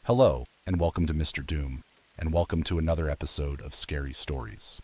Hello, and welcome to Mr. Doom, and welcome to another episode of Scary Stories.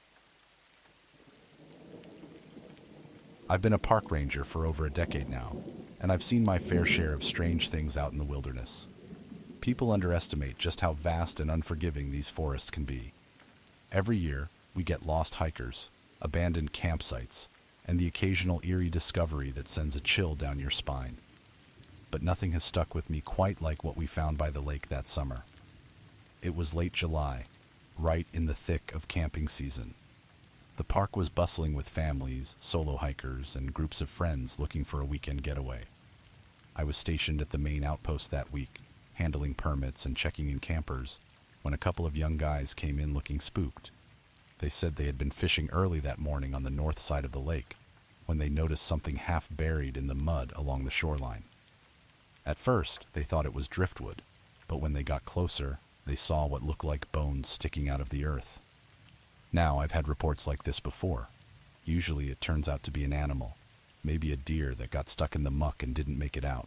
I've been a park ranger for over a decade now, and I've seen my fair share of strange things out in the wilderness. People underestimate just how vast and unforgiving these forests can be. Every year, we get lost hikers, abandoned campsites, and the occasional eerie discovery that sends a chill down your spine. But nothing has stuck with me quite like what we found by the lake that summer. It was late July, right in the thick of camping season. The park was bustling with families, solo hikers, and groups of friends looking for a weekend getaway. I was stationed at the main outpost that week, handling permits and checking in campers, when a couple of young guys came in looking spooked. They said they had been fishing early that morning on the north side of the lake, when they noticed something half buried in the mud along the shoreline. At first, they thought it was driftwood, but when they got closer, they saw what looked like bones sticking out of the earth. Now, I've had reports like this before. Usually it turns out to be an animal, maybe a deer that got stuck in the muck and didn't make it out.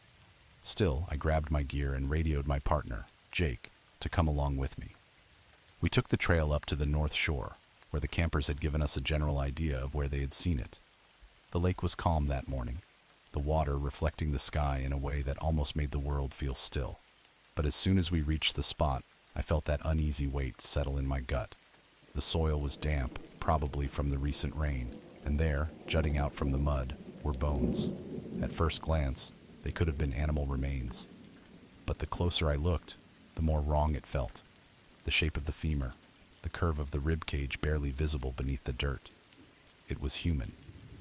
Still, I grabbed my gear and radioed my partner, Jake, to come along with me. We took the trail up to the north shore, where the campers had given us a general idea of where they had seen it. The lake was calm that morning, the water reflecting the sky in a way that almost made the world feel still. But as soon as we reached the spot, I felt that uneasy weight settle in my gut. The soil was damp, probably from the recent rain, and there, jutting out from the mud, were bones. At first glance, they could have been animal remains. But the closer I looked, the more wrong it felt. The shape of the femur, the curve of the rib cage barely visible beneath the dirt. It was human.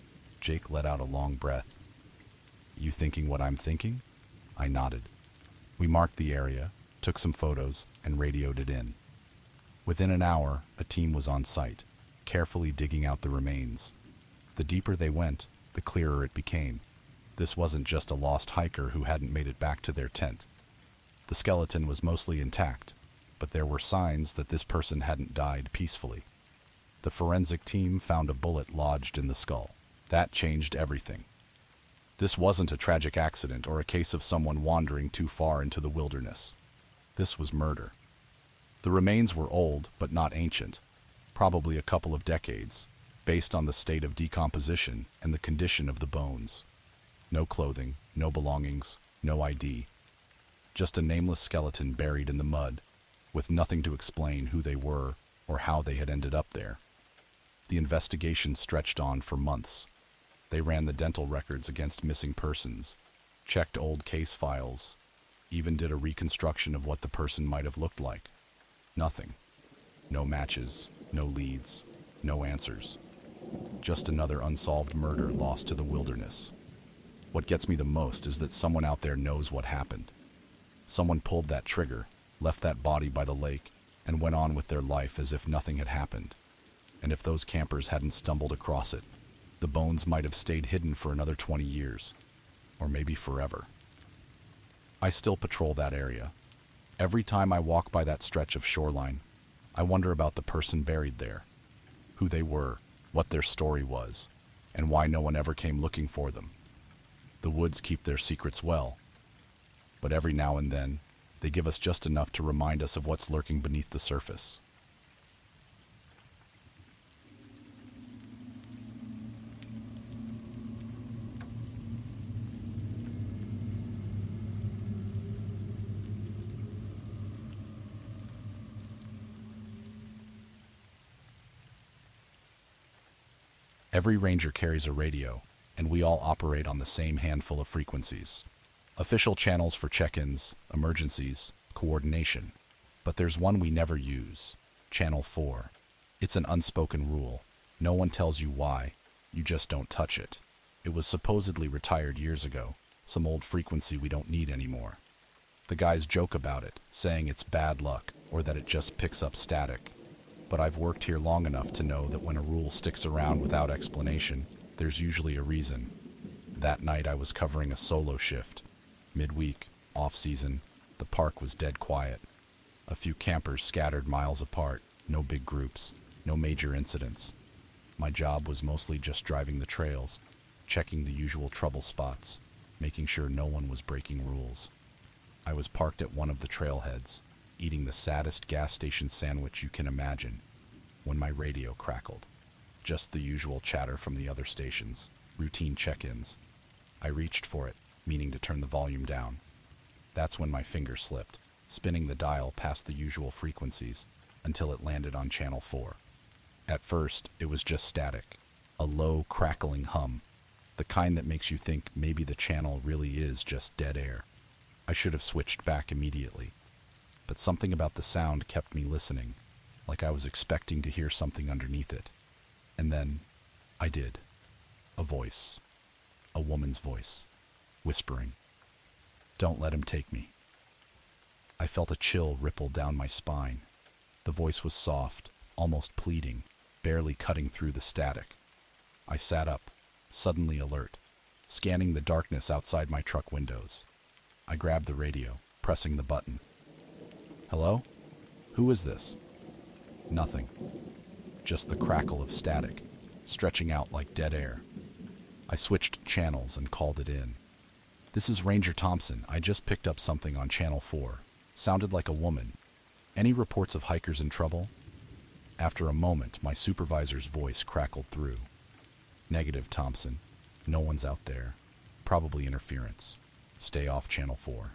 Jake let out a long breath. "You thinking what I'm thinking?" I nodded. We marked the area, took some photos, and radioed it in. Within an hour, a team was on site, carefully digging out the remains. The deeper they went, the clearer it became. This wasn't just a lost hiker who hadn't made it back to their tent. The skeleton was mostly intact, but there were signs that this person hadn't died peacefully. The forensic team found a bullet lodged in the skull. That changed everything. This wasn't a tragic accident or a case of someone wandering too far into the wilderness. This was murder. The remains were old, but not ancient, probably a couple of decades, based on the state of decomposition and the condition of the bones. No clothing, no belongings, no ID. Just a nameless skeleton buried in the mud, with nothing to explain who they were or how they had ended up there. The investigation stretched on for months. They ran the dental records against missing persons, checked old case files, even did a reconstruction of what the person might have looked like. Nothing. No matches, no leads, no answers. Just another unsolved murder lost to the wilderness. What gets me the most is that someone out there knows what happened. Someone pulled that trigger, left that body by the lake, and went on with their life as if nothing had happened. And if those campers hadn't stumbled across it, the bones might have stayed hidden for another 20 years, or maybe forever. I still patrol that area. Every time I walk by that stretch of shoreline, I wonder about the person buried there, who they were, what their story was, and why no one ever came looking for them. The woods keep their secrets well, but every now and then, they give us just enough to remind us of what's lurking beneath the surface. Every ranger carries a radio, and we all operate on the same handful of frequencies. Official channels for check-ins, emergencies, coordination. But there's one we never use, Channel 4. It's an unspoken rule. No one tells you why, you just don't touch it. It was supposedly retired years ago, some old frequency we don't need anymore. The guys joke about it, saying it's bad luck, or that it just picks up static. But I've worked here long enough to know that when a rule sticks around without explanation, there's usually a reason. That night I was covering a solo shift. Midweek, off-season, the park was dead quiet. A few campers scattered miles apart, no big groups, no major incidents. My job was mostly just driving the trails, checking the usual trouble spots, making sure no one was breaking rules. I was parked at one of the trailheads, eating the saddest gas station sandwich you can imagine, when my radio crackled. Just the usual chatter from the other stations, routine check-ins. I reached for it, meaning to turn the volume down. That's when my finger slipped, spinning the dial past the usual frequencies until it landed on Channel 4. At first, it was just static, a low, crackling hum, the kind that makes you think maybe the channel really is just dead air. I should have switched back immediately, but something about the sound kept me listening, like I was expecting to hear something underneath it. And then, I did. A voice. A woman's voice, whispering, "Don't let him take me." I felt a chill ripple down my spine. The voice was soft, almost pleading, barely cutting through the static. I sat up, suddenly alert, scanning the darkness outside my truck windows. I grabbed the radio, pressing the button. "Hello? Who is this?" Nothing. Just the crackle of static, stretching out like dead air. I switched channels and called it in. "This is Ranger Thompson. I just picked up something on Channel 4. Sounded like a woman. Any reports of hikers in trouble?" After a moment, my supervisor's voice crackled through. "Negative, Thompson. No one's out there. Probably interference. Stay off Channel 4.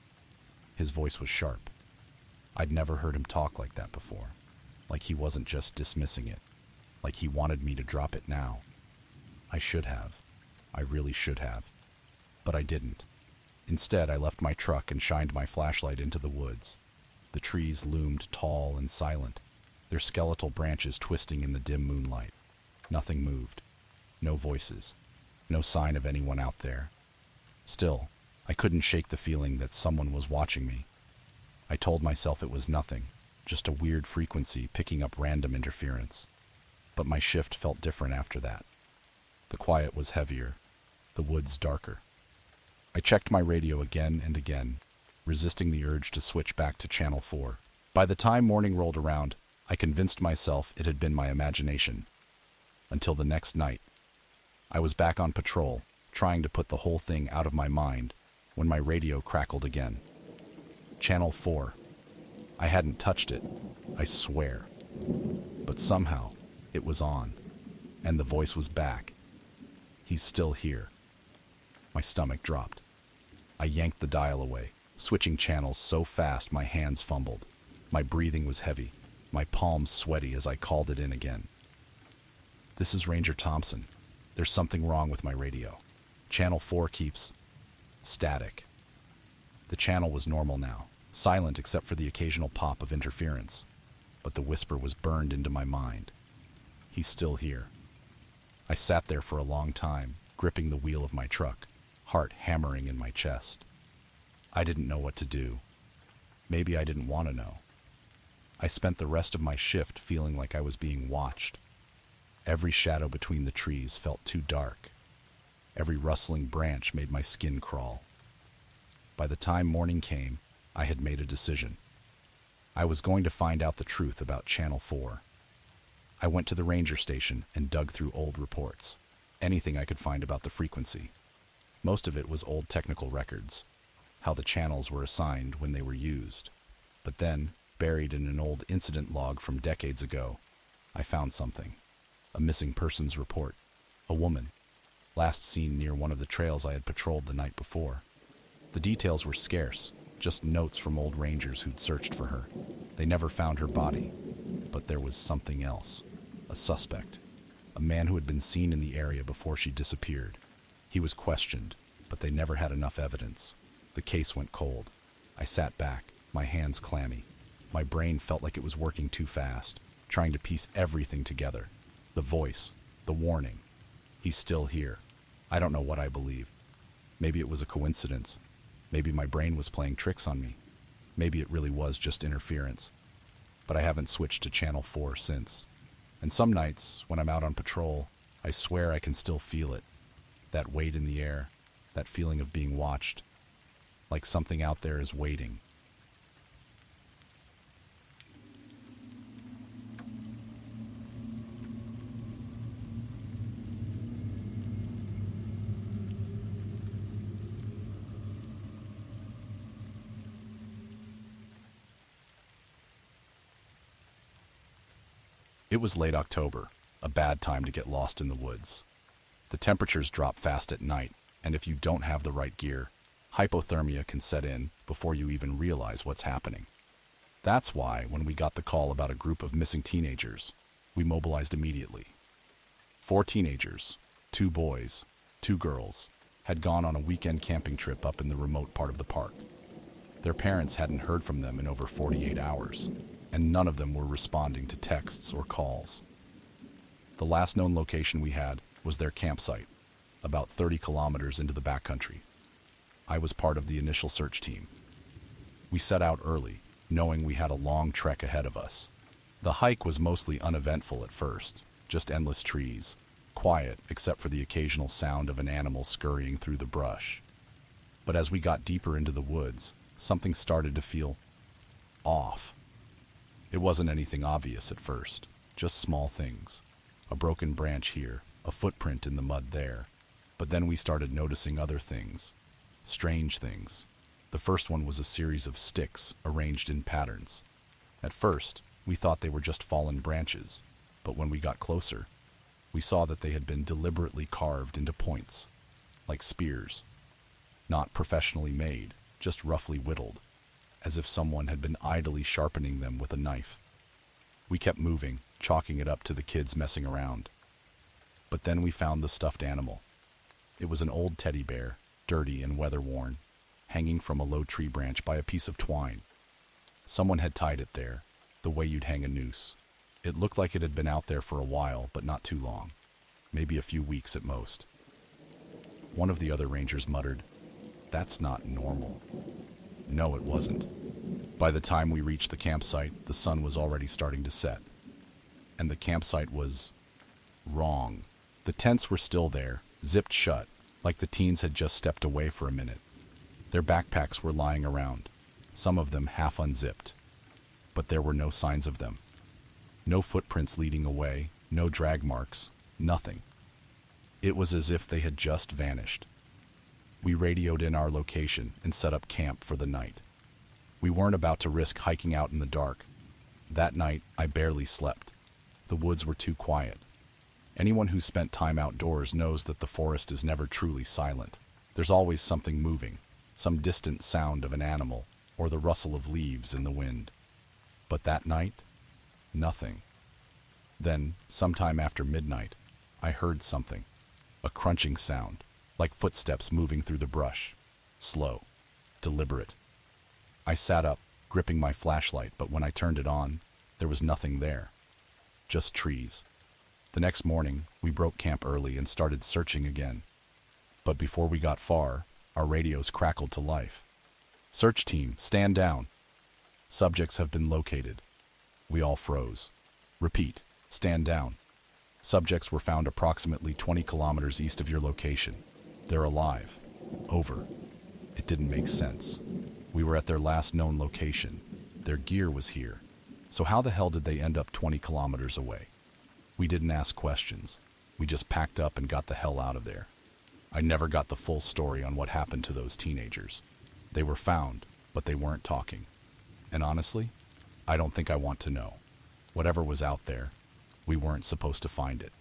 His voice was sharp. I'd never heard him talk like that before. Like he wasn't just dismissing it. Like he wanted me to drop it now. I should have. I really should have. But I didn't. Instead, I left my truck and shined my flashlight into the woods. The trees loomed tall and silent, their skeletal branches twisting in the dim moonlight. Nothing moved. No voices. No sign of anyone out there. Still, I couldn't shake the feeling that someone was watching me. I told myself it was nothing, just a weird frequency picking up random interference. But my shift felt different after that. The quiet was heavier, the woods darker. I checked my radio again and again, resisting the urge to switch back to Channel 4. By the time morning rolled around, I convinced myself it had been my imagination. Until the next night. I was back on patrol, trying to put the whole thing out of my mind, when my radio crackled again. Channel 4. I hadn't touched it, I swear. But somehow, it was on, and the voice was back. He's still here. My stomach dropped. I yanked the dial away, switching channels so fast my hands fumbled. My breathing was heavy, my palms sweaty as I called it in again. "This is Ranger Thompson. There's something wrong with my radio. Channel 4 keeps static." The channel was normal now, silent except for the occasional pop of interference. But the whisper was burned into my mind. He's still here. I sat there for a long time, gripping the wheel of my truck, heart hammering in my chest. I didn't know what to do. Maybe I didn't want to know. I spent the rest of my shift feeling like I was being watched. Every shadow between the trees felt too dark. Every rustling branch made my skin crawl. By the time morning came, I had made a decision. I was going to find out the truth about Channel 4. I went to the ranger station and dug through old reports, anything I could find about the frequency. Most of it was old technical records, how the channels were assigned when they were used. But then, buried in an old incident log from decades ago, I found something. A missing persons report. A woman, last seen near one of the trails I had patrolled the night before. The details were scarce, just notes from old rangers who'd searched for her. They never found her body, but there was something else. A suspect. A man who had been seen in the area before she disappeared. He was questioned, but they never had enough evidence. The case went cold. I sat back, my hands clammy. My brain felt like it was working too fast, trying to piece everything together. The voice, the warning. He's still here. I don't know what I believe. Maybe it was a coincidence. Maybe my brain was playing tricks on me. Maybe it really was just interference. But I haven't switched to Channel 4 since. And some nights, when I'm out on patrol, I swear I can still feel it. That weight in the air, that feeling of being watched. Like something out there is waiting. It was late October, a bad time to get lost in the woods. The temperatures drop fast at night, and if you don't have the right gear, hypothermia can set in before you even realize what's happening. That's why, when we got the call about a group of missing teenagers, we mobilized immediately. 4 teenagers, 2 boys, 2 girls, had gone on a weekend camping trip up in the remote part of the park. Their parents hadn't heard from them in over 48 hours, and none of them were responding to texts or calls. The last known location we had was their campsite, about 30 kilometers into the backcountry. I was part of the initial search team. We set out early, knowing we had a long trek ahead of us. The hike was mostly uneventful at first, just endless trees, quiet except for the occasional sound of an animal scurrying through the brush. But as we got deeper into the woods, something started to feel off. It wasn't anything obvious at first, just small things. A broken branch here, a footprint in the mud there. But then we started noticing other things, strange things. The first one was a series of sticks arranged in patterns. At first, we thought they were just fallen branches, but when we got closer, we saw that they had been deliberately carved into points, like spears. Not professionally made, just roughly whittled, as if someone had been idly sharpening them with a knife. We kept moving, chalking it up to the kids messing around. But then we found the stuffed animal. It was an old teddy bear, dirty and weather-worn, hanging from a low tree branch by a piece of twine. Someone had tied it there, the way you'd hang a noose. It looked like it had been out there for a while, but not too long. Maybe a few weeks at most. One of the other rangers muttered, "That's not normal." No, it wasn't. By the time we reached the campsite, the sun was already starting to set. And the campsite was wrong. The tents were still there, zipped shut, like the teens had just stepped away for a minute. Their backpacks were lying around, some of them half unzipped. But there were no signs of them. No footprints leading away, no drag marks, nothing. It was as if they had just vanished. We radioed in our location and set up camp for the night. We weren't about to risk hiking out in the dark. That night, I barely slept. The woods were too quiet. Anyone who spent time outdoors knows that the forest is never truly silent. There's always something moving, some distant sound of an animal or the rustle of leaves in the wind. But that night, nothing. Then, sometime after midnight, I heard something, a crunching sound, like footsteps moving through the brush, slow, deliberate. I sat up, gripping my flashlight, but when I turned it on, there was nothing there, just trees. The next morning, we broke camp early and started searching again. But before we got far, our radios crackled to life. "Search team, stand down. Subjects have been located." We all froze. "Repeat, stand down. Subjects were found approximately 20 kilometers east of your location. They're alive. Over." It didn't make sense. We were at their last known location. Their gear was here. So how the hell did they end up 20 kilometers away? We didn't ask questions. We just packed up and got the hell out of there. I never got the full story on what happened to those teenagers. They were found, but they weren't talking. And honestly, I don't think I want to know. Whatever was out there, we weren't supposed to find it.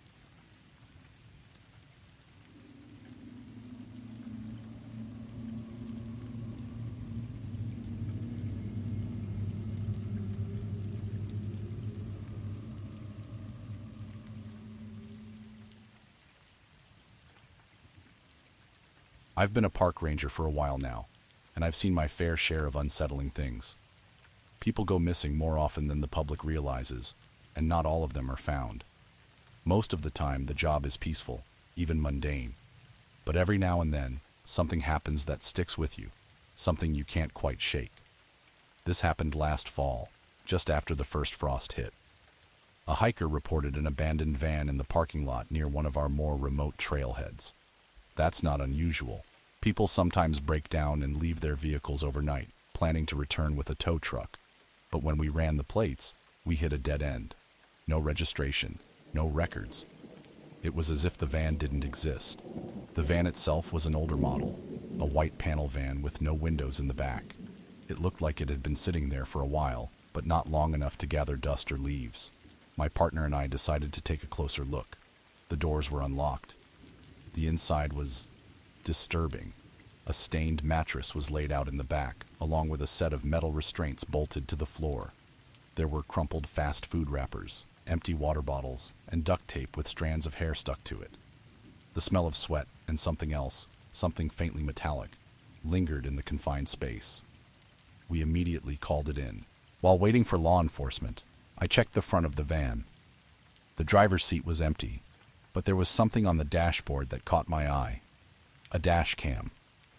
I've been a park ranger for a while now, and I've seen my fair share of unsettling things. People go missing more often than the public realizes, and not all of them are found. Most of the time, the job is peaceful, even mundane. But every now and then, something happens that sticks with you, something you can't quite shake. This happened last fall, just after the first frost hit. A hiker reported an abandoned van in the parking lot near one of our more remote trailheads. That's not unusual. People sometimes break down and leave their vehicles overnight, planning to return with a tow truck. But when we ran the plates, we hit a dead end. No registration, no records. It was as if the van didn't exist. The van itself was an older model, a white panel van with no windows in the back. It looked like it had been sitting there for a while, but not long enough to gather dust or leaves. My partner and I decided to take a closer look. The doors were unlocked. The inside was disturbing. A stained mattress was laid out in the back, along with a set of metal restraints bolted to the floor. There were crumpled fast food wrappers, empty water bottles, and duct tape with strands of hair stuck to it. The smell of sweat and something else, something faintly metallic, lingered in the confined space. We immediately called it in. While waiting for law enforcement, I checked the front of the van. The driver's seat was empty, but there was something on the dashboard that caught my eye. A dash cam.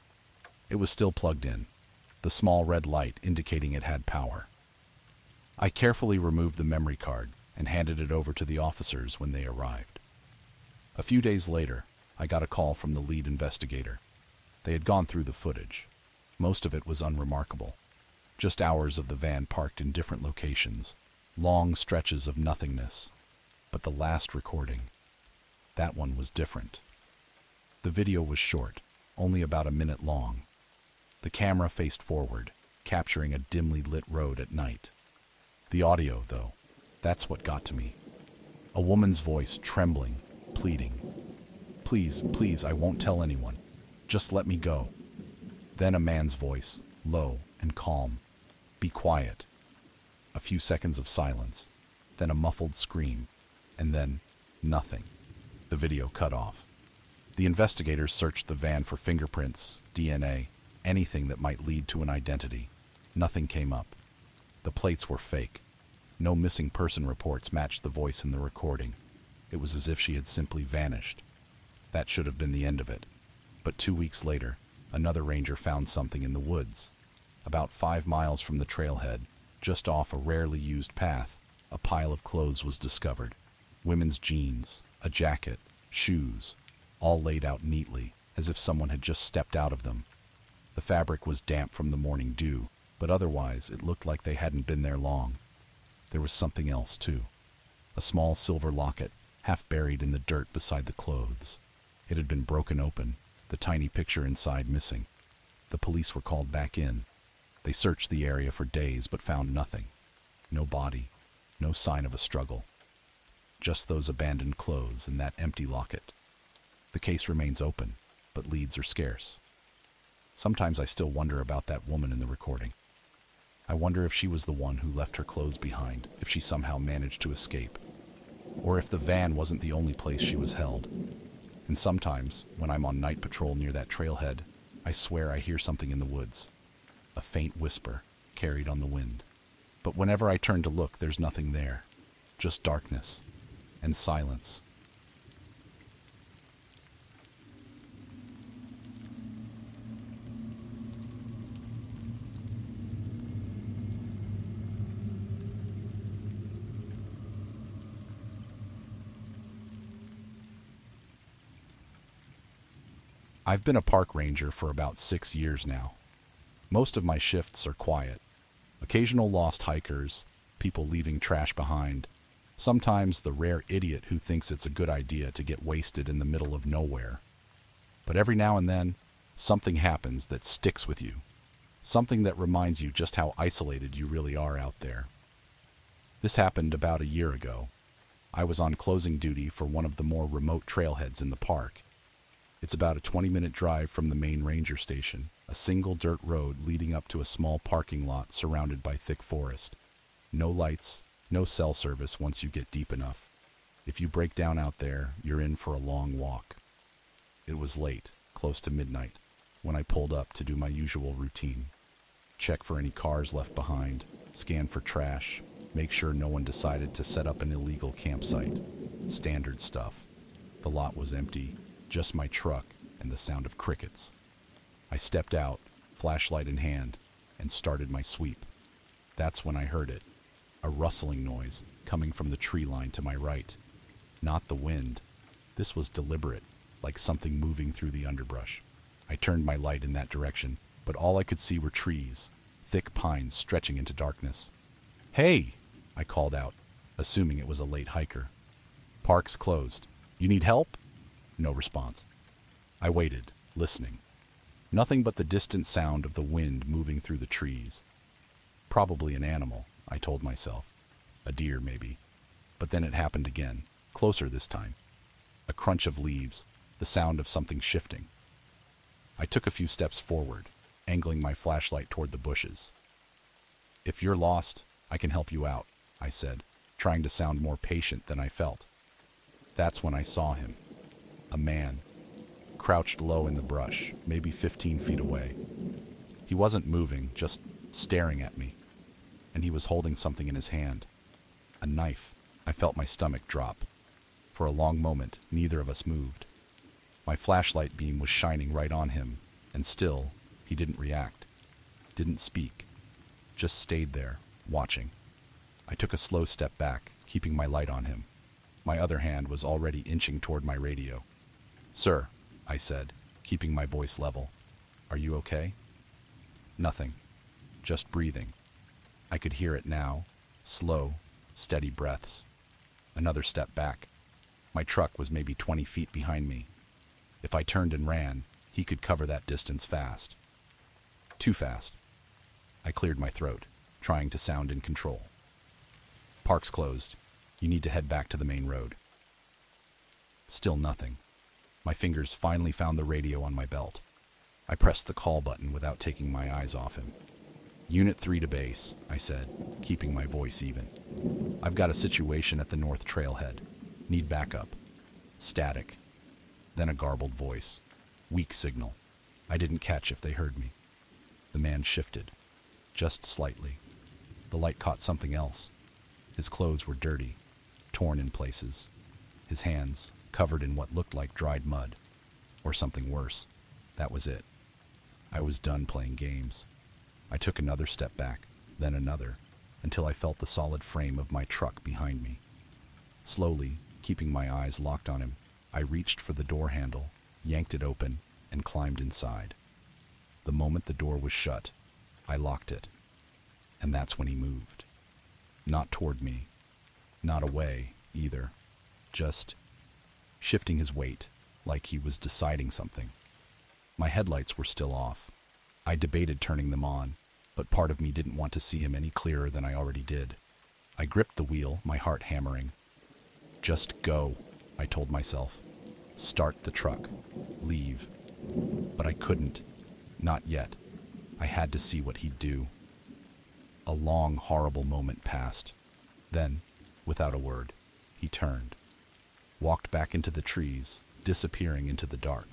It was still plugged in, the small red light indicating it had power. I carefully removed the memory card and handed it over to the officers when they arrived. A few days later, I got a call from the lead investigator. They had gone through the footage. Most of it was unremarkable. Just hours of the van parked in different locations, long stretches of nothingness. But the last recording, that one was different. The video was short, only about a minute long. The camera faced forward, capturing a dimly lit road at night. The audio, though, that's what got to me. A woman's voice trembling, pleading. Please, please, I won't tell anyone. Just let me go. Then a man's voice, low and calm. Be quiet. A few seconds of silence, then a muffled scream, and then nothing. The video cut off. The investigators searched the van for fingerprints, DNA, anything that might lead to an identity. Nothing came up. The plates were fake. No missing person reports matched the voice in the recording. It was as if she had simply vanished. That should have been the end of it. But 2 weeks later, another ranger found something in the woods. About 5 miles from the trailhead, just off a rarely used path, a pile of clothes was discovered. Women's jeans, a jacket, shoes, all laid out neatly, as if someone had just stepped out of them. The fabric was damp from the morning dew, but otherwise it looked like they hadn't been there long. There was something else, too. A small silver locket, half buried in the dirt beside the clothes. It had been broken open, the tiny picture inside missing. The police were called back in. They searched the area for days but found nothing. No body, no sign of a struggle. Just those abandoned clothes and that empty locket. The case remains open, but leads are scarce. Sometimes I still wonder about that woman in the recording. I wonder if she was the one who left her clothes behind, if she somehow managed to escape, or if the van wasn't the only place she was held. And sometimes, when I'm on night patrol near that trailhead, I swear I hear something in the woods. A faint whisper, carried on the wind. But whenever I turn to look, there's nothing there. Just darkness and silence. I've been a park ranger for about 6 years now. Most of my shifts are quiet. Occasional lost hikers, people leaving trash behind, sometimes the rare idiot who thinks it's a good idea to get wasted in the middle of nowhere. But every now and then, something happens that sticks with you. Something that reminds you just how isolated you really are out there. This happened about a year ago. I was on closing duty for one of the more remote trailheads in the park. It's about a 20-minute drive from the main ranger station, a single dirt road leading up to a small parking lot surrounded by thick forest. No lights, no cell service once you get deep enough. If you break down out there, you're in for a long walk. It was late, close to midnight, when I pulled up to do my usual routine. Check for any cars left behind, scan for trash, make sure no one decided to set up an illegal campsite. Standard stuff. The lot was empty. Just my truck and the sound of crickets. I stepped out, flashlight in hand, and started my sweep. That's when I heard it, a rustling noise coming from the tree line to my right. Not the wind. This was deliberate, like something moving through the underbrush. I turned my light in that direction, but all I could see were trees, thick pines stretching into darkness. "Hey!" I called out, assuming it was a late hiker. "Park's closed. You need help?" No response. I waited, listening. Nothing but the distant sound of the wind moving through the trees. Probably an animal, I told myself. A deer, maybe. But then it happened again, closer this time. A crunch of leaves, the sound of something shifting. I took a few steps forward, angling my flashlight toward the bushes. "If you're lost, I can help you out," I said, trying to sound more patient than I felt. That's when I saw him. A man, crouched low in the brush, maybe 15 feet away. He wasn't moving, just staring at me. And he was holding something in his hand. A knife. I felt my stomach drop. For a long moment, neither of us moved. My flashlight beam was shining right on him, and still, he didn't react. Didn't speak. Just stayed there, watching. I took a slow step back, keeping my light on him. My other hand was already inching toward my radio. "Sir," I said, keeping my voice level. "Are you okay?" Nothing. Just breathing. I could hear it now. Slow, steady breaths. Another step back. My truck was maybe 20 feet behind me. If I turned and ran, he could cover that distance fast. Too fast. I cleared my throat, trying to sound in control. "Park's closed. You need to head back to the main road." Still nothing. My fingers finally found the radio on my belt. I pressed the call button without taking my eyes off him. "Unit 3 to base," I said, keeping my voice even. "I've got a situation at the North Trailhead. Need backup." Static. Then a garbled voice. Weak signal. I didn't catch if they heard me. The man shifted. Just slightly. The light caught something else. His clothes were dirty, torn in places. His hands covered in what looked like dried mud. Or something worse. That was it. I was done playing games. I took another step back, then another, until I felt the solid frame of my truck behind me. Slowly, keeping my eyes locked on him, I reached for the door handle, yanked it open, and climbed inside. The moment the door was shut, I locked it. And that's when he moved. Not toward me. Not away, either. Just shifting his weight, like he was deciding something. My headlights were still off. I debated turning them on, but part of me didn't want to see him any clearer than I already did. I gripped the wheel, my heart hammering. "Just go," I told myself. "Start the truck. Leave." But I couldn't. Not yet. I had to see what he'd do. A long, horrible moment passed. Then, without a word, he turned. Walked back into the trees, disappearing into the dark.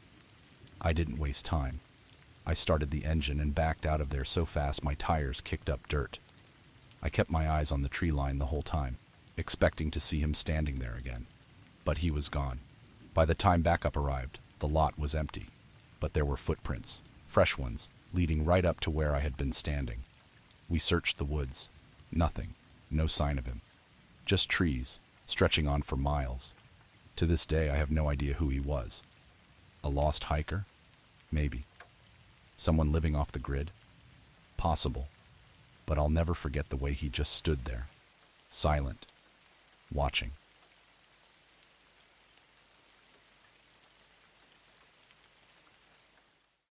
I didn't waste time. I started the engine and backed out of there so fast my tires kicked up dirt. I kept my eyes on the tree line the whole time, expecting to see him standing there again. But he was gone. By the time backup arrived, the lot was empty. But there were footprints, fresh ones, leading right up to where I had been standing. We searched the woods. Nothing. No sign of him. Just trees, stretching on for miles. To this day, I have no idea who he was. A lost hiker? Maybe. Someone living off the grid? Possible. But I'll never forget the way he just stood there, silent, watching.